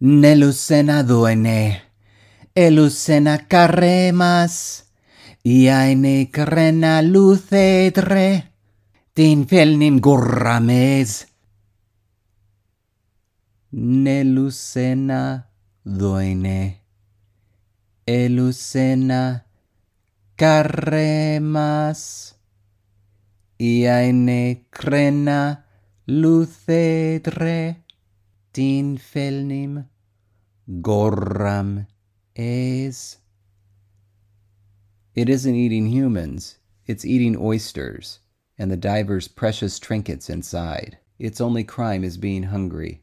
Nelusena duene, elusena carremas, iaine crena luthedre, din felnim gurrames. Nelusena duene, elusena carremas, iaine crena luthedre, din felnim gorram es. It isn't eating humans, it's eating oysters, and the diver's precious trinkets inside. Its only crime is being hungry.